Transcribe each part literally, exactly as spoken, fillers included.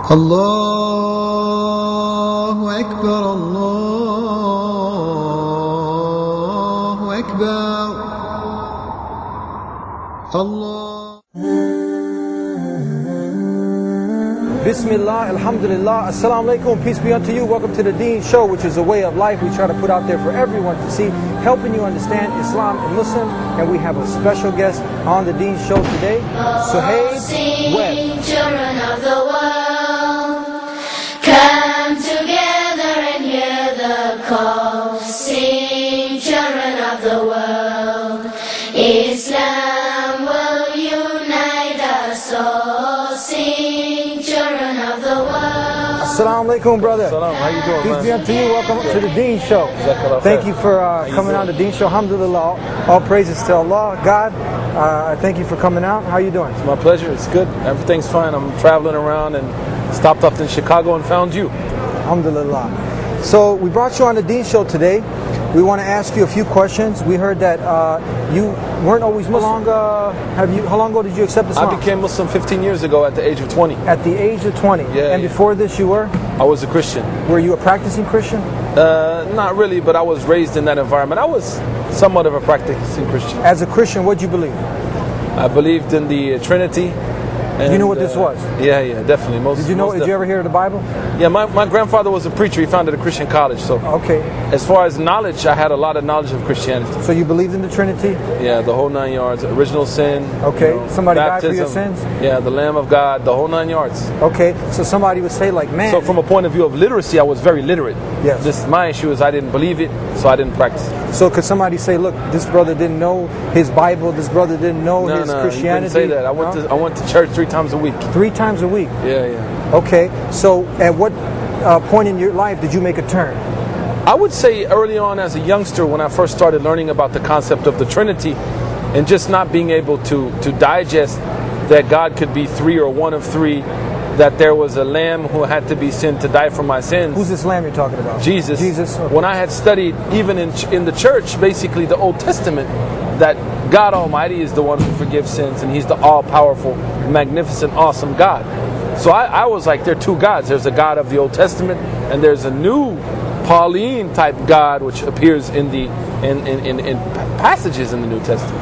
الله أكبر الله أكبر الله. Bismillah, Alhamdulillah, Assalamu alaikum, peace be unto you. Welcome to the Deen Show, which is a way of life we try to put out there for everyone to see, helping you understand Islam and Muslim. And we have a special guest on the Deen Show today, Suhaib Webb. Children of the world, come together and hear the call. Sing, children of the world, Islam will unite us all. Sing, children of the world. Assalamu alaikum, brother. Assalam. How you doing, Peace man? be unto you. Welcome to the Deen Show. Jazakallah Thank khair. you for uh, How you coming on the doing? Deen Show. Alhamdulillah. All praises to Allah, God. Uh, I thank you for coming out. How you doing? My pleasure. It's good. Everything's fine. I'm traveling around and stopped off in Chicago and found you. Alhamdulillah. So we brought you on the Deen Show today. We want to ask you a few questions. We heard that uh, you weren't always Muslim. How long, uh, have you, how long ago did you accept Islam? I became Muslim fifteen years ago at the age of twenty. At the age of twenty. Yeah, and yeah. before this you were? I was a Christian. Were you a practicing Christian? Uh, not really, but I was raised in that environment. I was somewhat of a practicing Christian. As a Christian, what did you believe? I believed in the uh, Trinity. And, you knew what this uh, was? Yeah, yeah, definitely. Most, Did you know? most Did you ever hear of the Bible? Yeah, my, my grandfather was a preacher. He founded a Christian college. So, Okay. as far as knowledge, I had a lot of knowledge of Christianity. So you believed in the Trinity? Yeah, the whole nine yards. Original sin. Okay. you know, Somebody died for your baptism. sins? Yeah, the Lamb of God, the whole nine yards. Okay. So somebody would say like, man. So from a point of view of literacy, I was very literate. Yes. This my issue is I didn't believe it, so I didn't practice it. So could somebody say, look, this brother didn't know his Bible, this brother didn't know No, his no, Christianity? you couldn't say that. I went No? to I went to church three times a week. Three times a week. Yeah, yeah. Okay. So at what uh, point in your life did you make a turn? I would say early on as a youngster when I first started learning about the concept of the Trinity and just not being able to to digest that God could be three or one of three, that there was a lamb who had to be sent to die for my sins. Who's this lamb you're talking about? Jesus. Jesus. Okay. When I had studied even in ch- in the church, basically the Old Testament, that God Almighty is the one who forgives sins and He's the all-powerful, magnificent, awesome God. So I, I was like, there are two gods. There's a God of the Old Testament and there's a new Pauline type God which appears in the in, in, in, in passages in the New Testament.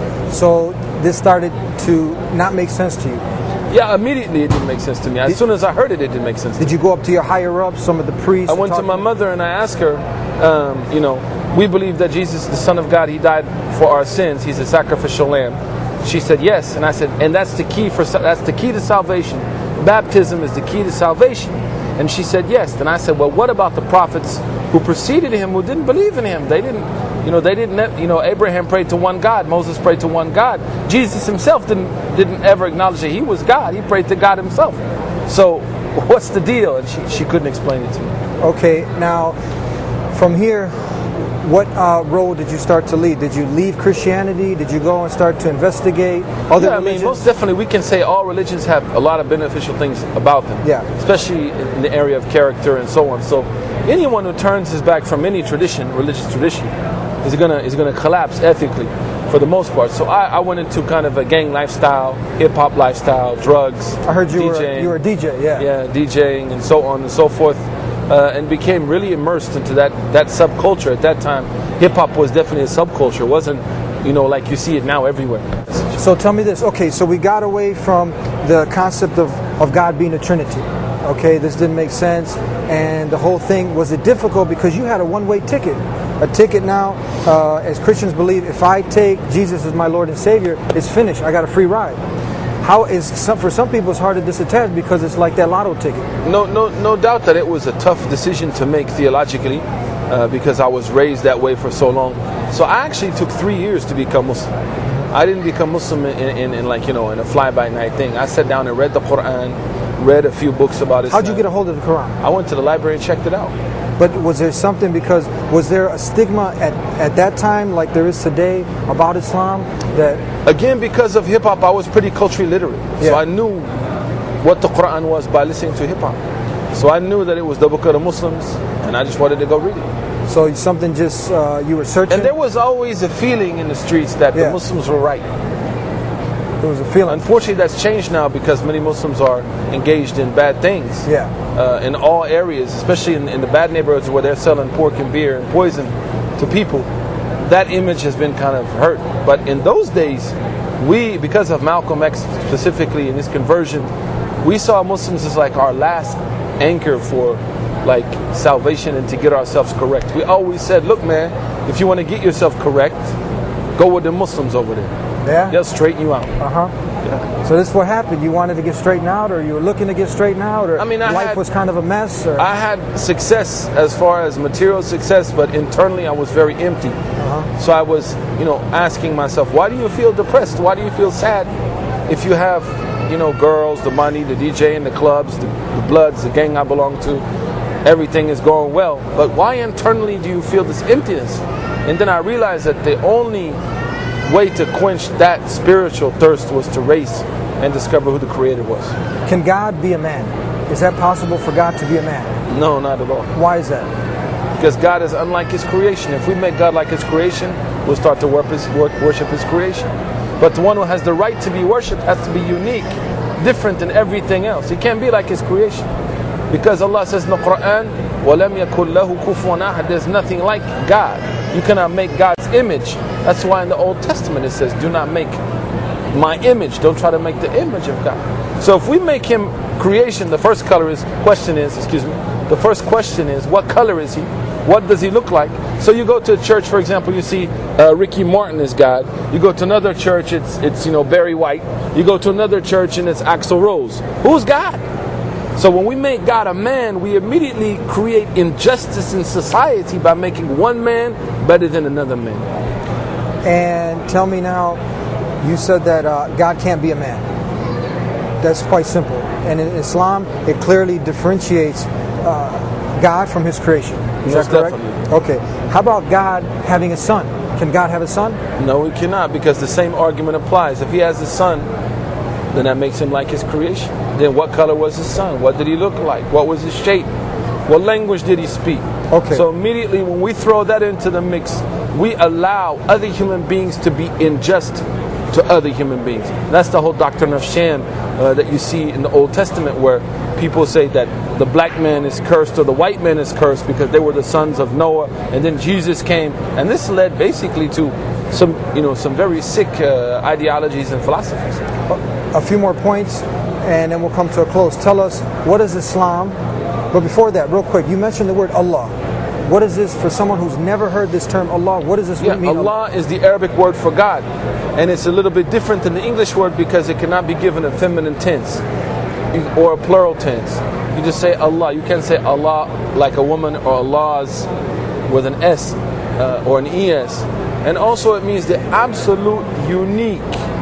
So this started to not make sense to you. Yeah, immediately it didn't make sense to me. As soon as I heard it, it didn't make sense to me. Did you go up to your higher ups, some of the priests? I and went to talk my them? mother and I asked her, um, you know, we believe that Jesus is the Son of God. He died for our sins. He's a sacrificial lamb. She said yes, and I said, and that's the key for that's the key to salvation. Baptism is the key to salvation. And she said yes. Then I said, well, what about the prophets who preceded him who didn't believe in him? They didn't, you know, they didn't, you know, Abraham prayed to one God, Moses prayed to one God. Jesus himself didn't didn't ever acknowledge that he was God. He prayed to God himself. So what's the deal? And she, she couldn't explain it to me. Okay, now from here, what uh, road did you start to lead? Did you leave Christianity? Did you go and start to investigate other Yeah, I mean, religions? most definitely we can say all religions have a lot of beneficial things about them. Yeah. Especially in the area of character and so on. So anyone who turns his back from any tradition, religious tradition, is gonna is gonna collapse ethically for the most part. So I, I went into kind of a gang lifestyle, hip hop lifestyle, drugs. I heard you DJing, were you were a D J, yeah. yeah, DJing and so on and so forth. Uh, and became really immersed into that, that subculture. At that time, hip-hop was definitely a subculture. It wasn't, you know, like you see it now everywhere. So tell me this. Okay, so we got away from the concept of, of God being a Trinity. Okay, this didn't make sense. And the whole thing, was it difficult because you had a one-way ticket? A ticket now, uh, as Christians believe, if I take Jesus as my Lord and Savior, it's finished. I got a free ride. How is some, for some people it's hard to disattach because it's like that lotto ticket. No, no, no doubt that it was a tough decision to make theologically, uh, because I was raised that way for so long. So I actually took three years to become Muslim. I didn't become Muslim in, in, in like you know in a fly-by-night thing. I sat down and read the Quran, read a few books about Islam. How'd you get a hold of the Quran? I went to the library and checked it out. But was there something, because was there a stigma at, at that time like there is today about Islam that... Again, because of hip-hop, I was pretty culturally literate. Yeah. So I knew what the Quran was by listening to hip-hop. So I knew that it was the book of the Muslims, and I just wanted to go read it. So something just, uh, you were searching? And there was always a feeling in the streets that Yeah. the Muslims were right. It was a feeling. Unfortunately, that's changed now because many Muslims are engaged in bad things. Yeah. Uh, in all areas, especially in, in the bad neighborhoods where they're selling pork and beer and poison to people. That image has been kind of hurt. But in those days, we, because of Malcolm X specifically in his conversion, we saw Muslims as like our last anchor for like salvation and to get ourselves correct. We always said, look man, if you want to get yourself correct, go with the Muslims over there. Yeah? They'll straighten you out. Uh-huh. Yeah. So this is what happened. You wanted to get straightened out, or you were looking to get straightened out, or I mean, I life had- was kind of a mess? Or? I had success as far as material success, but internally I was very empty. Uh-huh. So I was, you know, asking myself, why do you feel depressed? Why do you feel sad if you have, you know, girls, the money, the DJing, the clubs, the, the Bloods, the gang I belong to, everything is going well. But why internally do you feel this emptiness? And then I realized that the only way to quench that spiritual thirst was to race and discover who the Creator was. Can God be a man? Is that possible for God to be a man? No, not at all. Why is that? Because God is unlike His creation. If we make God like His creation, we'll start to worship His, worship His creation. But the one who has the right to be worshipped has to be unique, different than everything else. He can't be like His creation. Because Allah says in the Quran, وَلَمْ يَكُنْ لَهُ كُفُوًا أَحَدٌ. There's nothing like God. You cannot make God's image. That's why in the Old Testament it says, do not make my image. Don't try to make the image of God. So if we make Him creation, the first color is, question is, excuse me, the first question is, what color is He? What does He look like? So you go to a church, for example, you see uh, Ricky Martin is God. You go to another church, it's, it's you know, Barry White. You go to another church and it's Axl Rose. Who's God? So when we make God a man, we immediately create injustice in society by making one man better than another man. And tell me now, you said that uh, God can't be a man. That's quite simple. And in Islam, it clearly differentiates uh, God from His creation. Is Most that correct? definitely. Okay. How about God having a son? Can God have a son? No, He cannot, because the same argument applies. If He has a son, then that makes Him like His creation. Then what color was His son? What did He look like? What was His shape? What language did He speak? Okay. So immediately when we throw that into the mix, we allow other human beings to be unjust to other human beings. That's the whole doctrine of Shem uh, that you see in the Old Testament, where people say that the black man is cursed or the white man is cursed because they were the sons of Noah, and then Jesus came, and this led basically to some, you know, some very sick uh, ideologies and philosophies. A few more points, and then we'll come to a close. Tell us, what is Islam? But before that, real quick, you mentioned the word Allah. What is this for someone who's never heard this term Allah? What does this Yeah, mean? Allah is the Arabic word for God, and it's a little bit different than the English word because it cannot be given a feminine tense or a plural tense. You just say Allah. You can't say Allah like a woman or Allah's with an S uh, or an E S. And also it means the absolute unique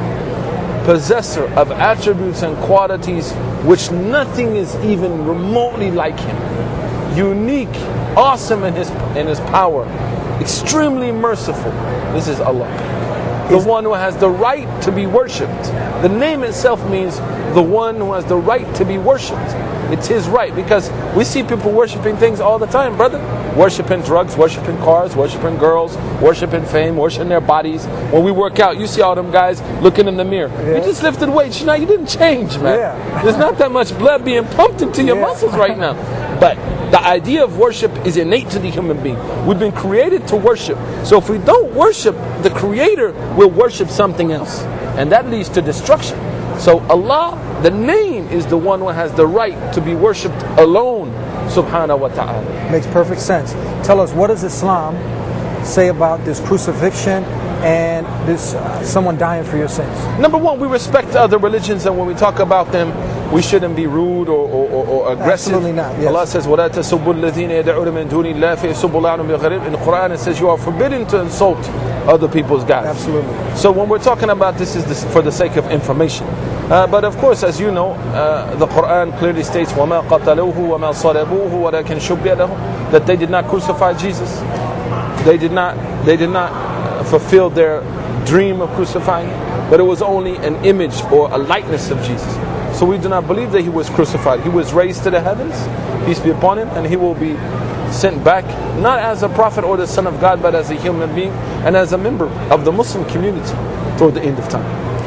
possessor of attributes and qualities which nothing is even remotely like Him. Unique, awesome in His in His power, extremely merciful. This is Allah, the one who has the right to be worshipped. The name itself means the one who has the right to be worshipped. It's His right, because we see people worshiping things all the time, brother. Worshiping drugs, worshiping cars, worshiping girls, worshiping fame, worshiping their bodies. When we work out, you see all them guys looking in the mirror. Yeah. You just lifted weights. You know, you didn't change, man. Yeah. There's not that much blood being pumped into your Yeah. muscles right now. But the idea of worship is innate to the human being. We've been created to worship. So if we don't worship the Creator, we'll worship something else. And that leads to destruction. So Allah, the name, is the one who has the right to be worshipped alone, subhanahu wa ta'ala. Makes perfect sense. Tell us, what does Islam say about this crucifixion and this uh, someone dying for your sins? Number one, we respect other religions, and when we talk about them, we shouldn't be rude or, or, or, or aggressive. Absolutely not, yes. Allah says, وَلَا تَسُبُّوا الَّذِينَ يَدْعُونَ مِن دُونِ اللَّهِ فَيَسُبُّوا اللَّهَ بِغَيْرِ. In the Quran it says you are forbidden to insult other people's gods. Absolutely. So when we're talking about this, is this for the sake of information. Uh, but of course, as you know, uh, the Quran clearly states وَمَا قَتَلُوهُ وَمَا صَلَبُوهُ وَلَكِنْ شُبِّهَ لَهُمْ, that they did not crucify Jesus. They did not. They did not uh, fulfill their dream of crucifying Him, but it was only an image or a likeness of Jesus. So we do not believe that He was crucified. He was raised to the heavens, peace be upon Him, and He will be sent back, not as a prophet or the Son of God, but as a human being and as a member of the Muslim community toward the end of time.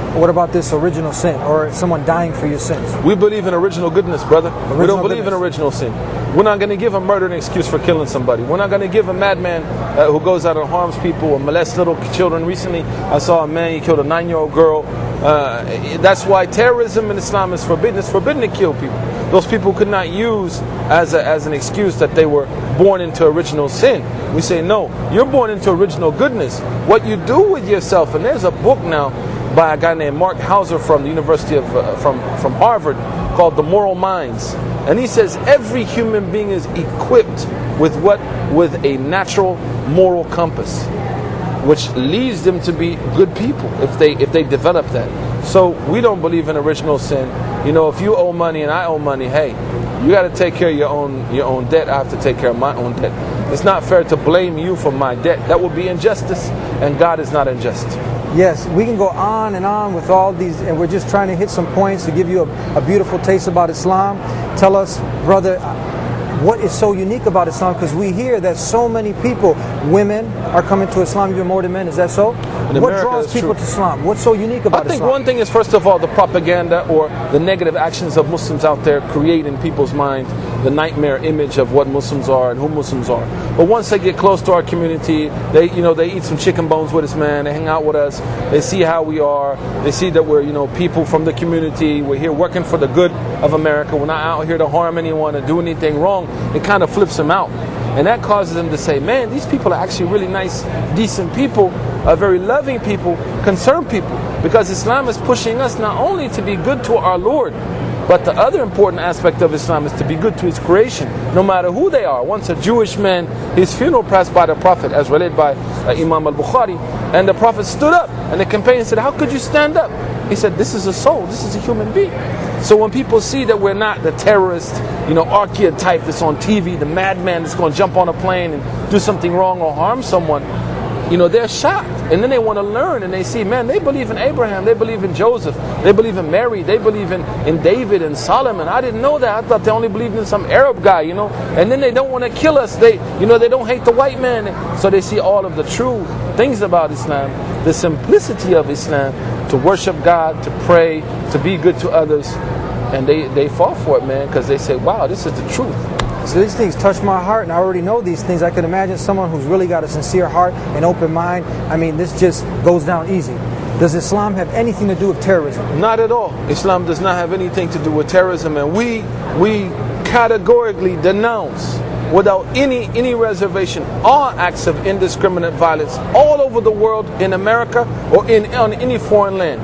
what about this original sin, or someone dying for your sins? We believe in original goodness, brother. we Original don't believe in goodness. original sin. We're not going to give a murder an excuse for killing somebody. We're not going to give a madman uh, who goes out and harms people or molests little children. Recently, I saw a man, he killed a nine-year-old girl. Uh, that's why terrorism in Islam is forbidden. It's forbidden to kill people. Those people could not use as a, as an excuse that they were born into original sin. We say, no, you're born into original goodness. What you do with yourself, and there's a book now by a guy named Mark Hauser from the University of uh, from from Harvard called The Moral Minds, and he says every human being is equipped with what with a natural moral compass, which leads them to be good people if they if they develop that. So we don't believe in original sin. You know, if you owe money and I owe money, hey, you got to take care of your own your own debt. I have to take care of my own debt. It's not fair to blame you for my debt. That would be injustice, and God is not unjust. Yes, we can go on and on with all these, and we're just trying to hit some points to give you a, a beautiful taste about Islam. Tell us, brother, what is so unique about Islam? Because we hear that so many people, women, are coming to Islam even more than men. Is that so? In What America, draws that's people true. to Islam? What's so unique about I think Islam? one thing is, first of all, the propaganda or the negative actions of Muslims out there create in people's mind the nightmare image of what Muslims are and who Muslims are. But once they get close to our community, they, you know, they eat some chicken bones with us, man. They hang out with us. They see how we are. They see that we're, you know, people from the community. We're here working for the good of America. We're not out here to harm anyone or do anything wrong. It kind of flips them out. And that causes them to say, man, these people are actually really nice, decent people, are very loving people, concerned people. Because Islam is pushing us not only to be good to our Lord, but the other important aspect of Islam is to be good to His creation, no matter who they are. Once a Jewish man, his funeral passed by the Prophet, as related by uh, Imam al-Bukhari, and the Prophet stood up, and the companion said, how could you stand up? He said, this is a soul, this is a human being. So when people see that we're not the terrorist, you know, archetype that's on T V, the madman that's going to jump on a plane and do something wrong or harm someone, you know, they're shocked. And then they want to learn, and they see, man, they believe in Abraham, they believe in Joseph, they believe in Mary, they believe in, in David and Solomon. I didn't know that. I thought they only believed in some Arab guy, you know. And then they don't want to kill us. They, you know, they don't hate the white man. So they see all of the true things about Islam, the simplicity of Islam, to worship God, to pray, to be good to others. And they, they fall for it, man, because they say, wow, this is the truth. So these things touch my heart, and I already know these things. I can imagine someone who's really got a sincere heart and open mind. I mean, this just goes down easy. Does Islam have anything to do with terrorism? Not at all. Islam does not have anything to do with terrorism, and we we categorically denounce, without any any reservation, all acts of indiscriminate violence all over the world, in America or in on any foreign land.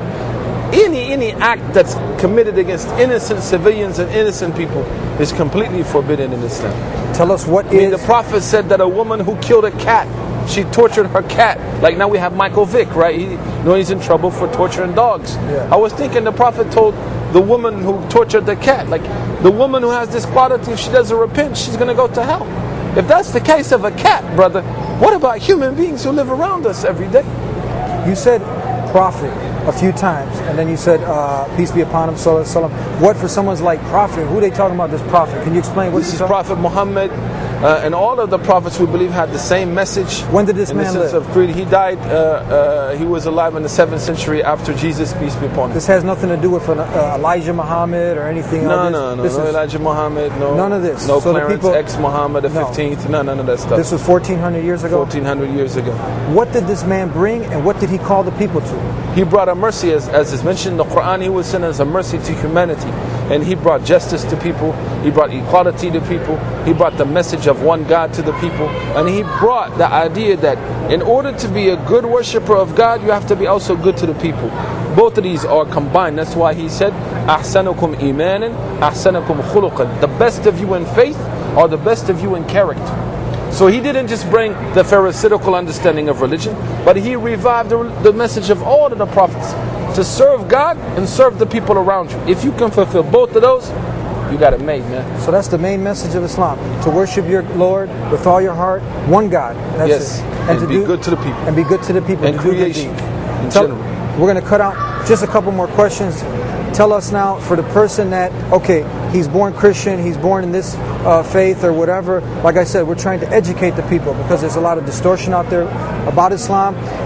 Any any act that's committed against innocent civilians and innocent people is completely forbidden in Islam. Tell us what I mean, is... the Prophet said that a woman who killed a cat, she tortured her cat. Like now we have Michael Vick, right? He, you know, he's in trouble for torturing dogs. Yeah. I was thinking the Prophet told the woman who tortured the cat, like the woman who has this quality, if she doesn't repent, she's going to go to hell. If that's the case of a cat, brother, what about human beings who live around us every day? You said prophet a few times, and then you said uh, peace be upon him, sallallahu alaihi wasallam. What for someone's like prophet? Who are they talking about, this prophet? Can you explain what This is you're talking Prophet Muhammad, uh, and all of the prophets we believe had the same message. When did this in man the sense live? of creed? He died, uh, uh, he was alive in the seventh century after Jesus, peace be upon him. This has nothing to do with an, uh, Elijah Muhammad or anything No, like this? no, no, This no is- Elijah Muhammad, no. None of this. No So the Clarence people- X Muhammad the No. fifteenth, no, none of that stuff. This was fourteen hundred years ago? fourteen hundred years ago. What did this man bring, and what did he call the people to? He brought a mercy, as, as is mentioned in the Quran, he was sent as a mercy to humanity. And he brought justice to people, he brought equality to people, he brought the message of one God to the people, and he brought the idea that in order to be a good worshiper of God, you have to be also good to the people. Both of these are combined. That's why he said, أحسنكم إيمانا أحسنكم خلقا. The best of you in faith are the best of you in character. So he didn't just bring the Pharisaical understanding of religion, but he revived the, the message of all of the prophets to serve God and serve the people around you. If you can fulfill both of those, you got it made, man. So that's the main message of Islam: to worship your Lord with all your heart, one God. That's Yes, it. and to be good to the people. And be good to the people. And to do good creation deeds. in Tell- general. We're going to cut out just a couple more questions. Tell us now, for the person that, okay, he's born Christian, he's born in this uh, faith or whatever. Like I said, we're trying to educate the people because there's a lot of distortion out there about Islam.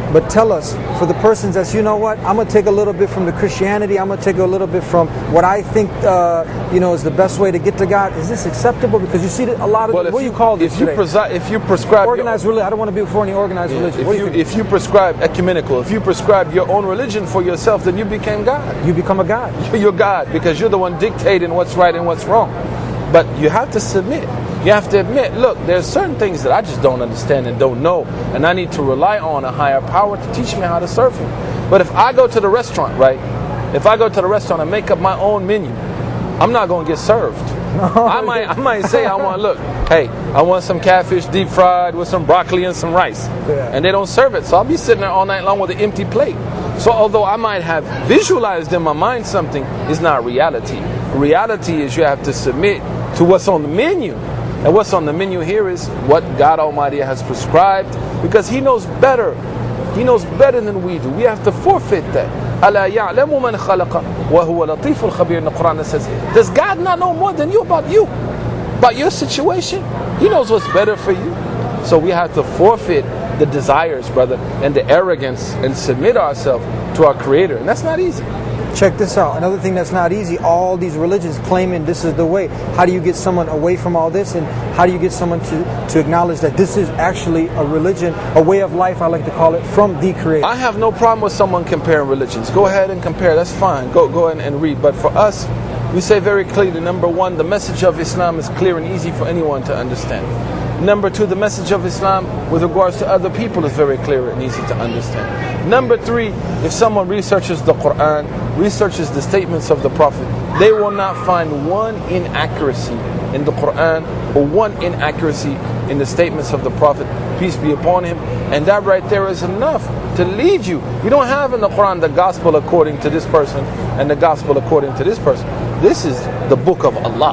But tell us, for the persons that's, you know what, I'm going to take a little bit from the Christianity, I'm going to take a little bit from what I think, uh, you know, is the best way to get to God. Is this acceptable? Because you see that a lot of, Well, what do if you call this if you, today? presi- if you prescribe your- Organized religion. I don't want to be before any organized religion. If What do you, you think? if you prescribe ecumenical, if you prescribe your own religion for yourself, then you became God. You become a God. You're God because you're the one dictating what's right and what's wrong. But you have to submit. You have to admit, look, there's certain things that I just don't understand and don't know, and I need to rely on a higher power to teach me how to serve Him. But if I go to the restaurant, right? If I go to the restaurant and make up my own menu, I'm not going to get served. I might, I might say, I want, look, hey, I want some catfish deep fried with some broccoli and some rice. Yeah. And they don't serve it. So I'll be sitting there all night long with an empty plate. So although I might have visualized in my mind something, it's not reality. Reality is you have to submit to what's on the menu. And what's on the menu here is what God Almighty has prescribed, because He knows better. He knows better than we do. We have to forfeit that. أَلَا يَعْلَمُ مَنْ خَلَقَ وَهُوَ لَطِيفُ الْخَبِيرُ in the Quran that says, does God not know more than you about you? About your situation? He knows what's better for you. So we have to forfeit the desires, brother, and the arrogance and submit ourselves to our Creator. And that's not easy. Check this out. Another thing that's not easy, all these religions claiming this is the way. How do you get someone away from all this? And how do you get someone to, to acknowledge that this is actually a religion, a way of life, I like to call it, from the Creator? I have no problem with someone comparing religions. Go ahead and compare. That's fine. Go, go ahead and read. But for us, we say very clearly, number one, the message of Islam is clear and easy for anyone to understand. Number two, the message of Islam with regards to other people is very clear and easy to understand. Number three, if someone researches the Quran, researches the statements of the Prophet, they will not find one inaccuracy in the Quran or one inaccuracy in the statements of the Prophet, peace be upon him. And that right there is enough to lead you. You don't have in the Quran the gospel according to this person and the gospel according to this person. This is the book of Allah.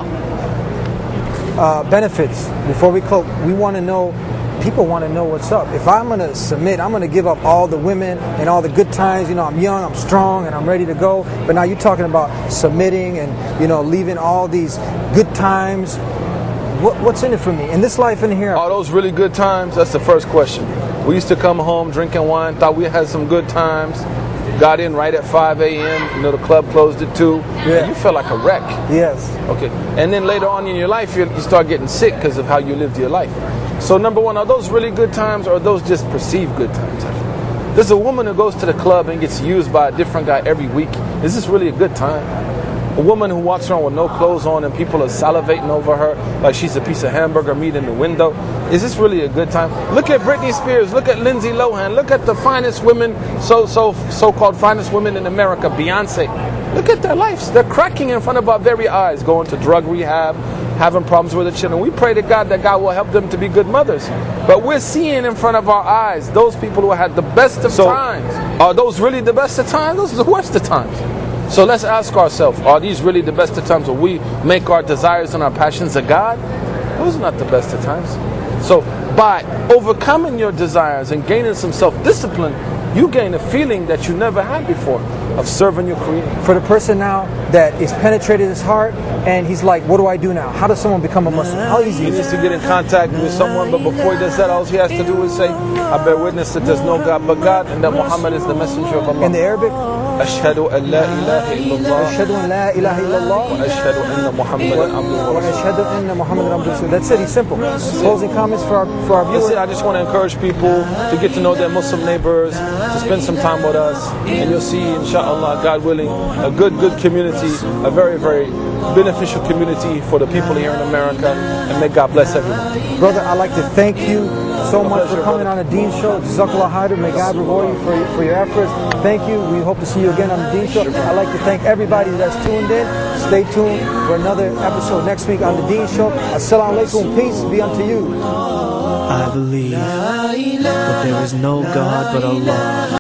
Uh, benefits. Before we close, we want to know, people want to know what's up. If I'm going to submit, I'm going to give up all the women and all the good times. You know, I'm young, I'm strong, and I'm ready to go. But now you're talking about submitting and, you know, leaving all these good times. What, what's in it for me? In this life in here. Are those really good times? That's the first question. We used to come home drinking wine, thought we had some good times. Got in right at five a.m. You know, the club closed at two. Yeah. And you felt like a wreck. Yes. Okay. And then later on in your life, you, you start getting sick because of how you lived your life. So number one, are those really good times or are those just perceived good times? There's a woman who goes to the club and gets used by a different guy every week. Is this really a good time? A woman who walks around with no clothes on and people are salivating over her like she's a piece of hamburger meat in the window. Is this really a good time? Look at Britney Spears. Look at Lindsay Lohan. Look at the finest women, so so so-called finest women in America, Beyonce. Look at their lives. They're cracking in front of our very eyes, going to drug rehab, having problems with their children. We pray to God that God will help them to be good mothers. But we're seeing in front of our eyes those people who had the best of so, times. Are those really the best of times? Those are the worst of times. So let's ask ourselves, are these really the best of times where we make our desires and our passions a God? Those are not the best of times. So by overcoming your desires and gaining some self-discipline, you gain a feeling that you never had before of serving your Creator. For the person now that is penetrated his heart and he's like, what do I do now? How does someone become a Muslim? How easy He is needs it? to get in contact with someone, but before he does that, all he has to do is say, I bear witness that there's no God but God and that Muhammad is the messenger of Allah. In the Arabic, أشهد أن لا إله إلا الله أشهد أن لا إله إلا الله وأشهد أن محمدا عبده ورسوله. وأشهد أن محمدا عبده ورسوله. That's it. He's simple. Closing comments for our for our That's viewers. it. I just want to encourage people to get to know their Muslim neighbors, to spend some time with us, and you'll see, inshallah, God willing, a good, good community, a very, very beneficial community for the people here in America, and may God bless everyone. Brother, I'd like to thank you so My much pleasure, for coming brother. on the Dean Show. Jazakallah khairan. May God reward you for your, for your efforts. Thank you. We hope to see you again on the Dean Show. I'd like to thank everybody that's tuned in. Stay tuned for another episode next week on the Dean Show. Assalamu alaikum. Peace be unto you. I believe that there is no God but Allah.